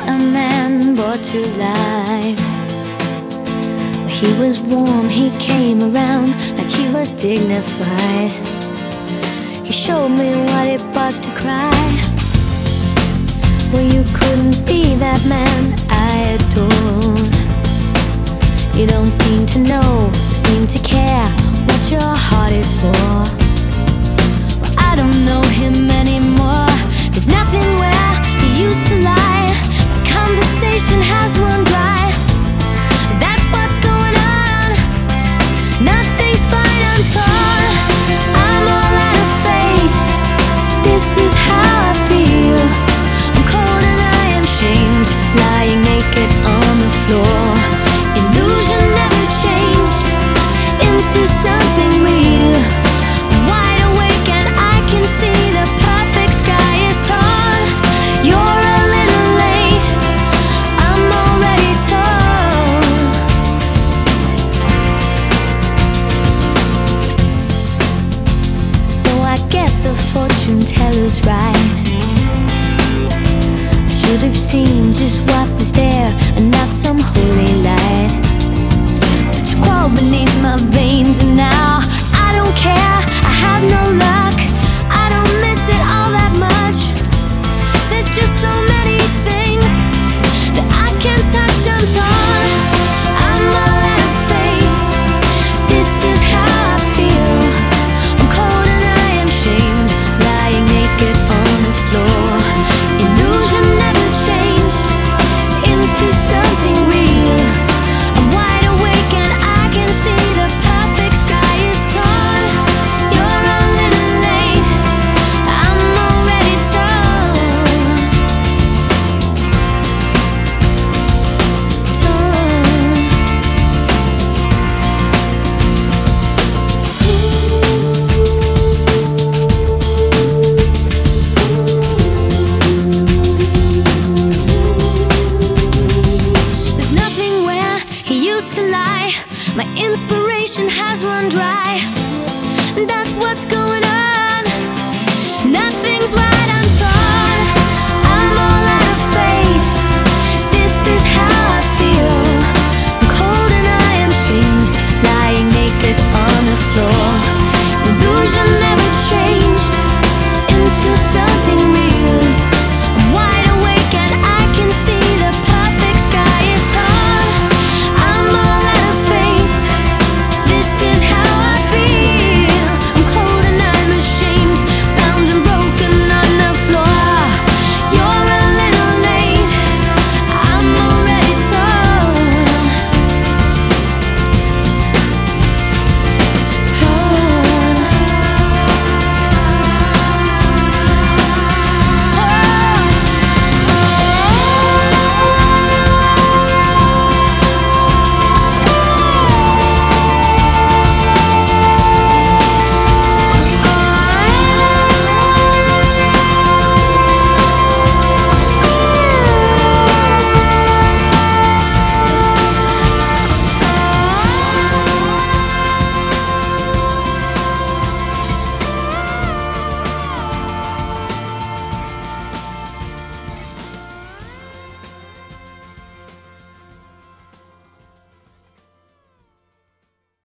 a man brought to life. He was warm, he came around like he was dignified. He showed me what it was to cry. Well, you couldn't be that man I adore. You don't seem to know, seem to care what your heart is for. Well, I don't know him anymore. There's nothing where he used to lie. The conversation has run dry. That's what's going on. Nothing's fine, I'm torn. I'm all out of faith. This is how I feel. I'm cold and I am shamed, lying naked on the floor. Illusion never changed into something real. I'm wide awake and I can see the perfect sky is torn. You're a little late, I'm already torn. So I guess the fortune teller's right. I should have seen just what was there and not some holy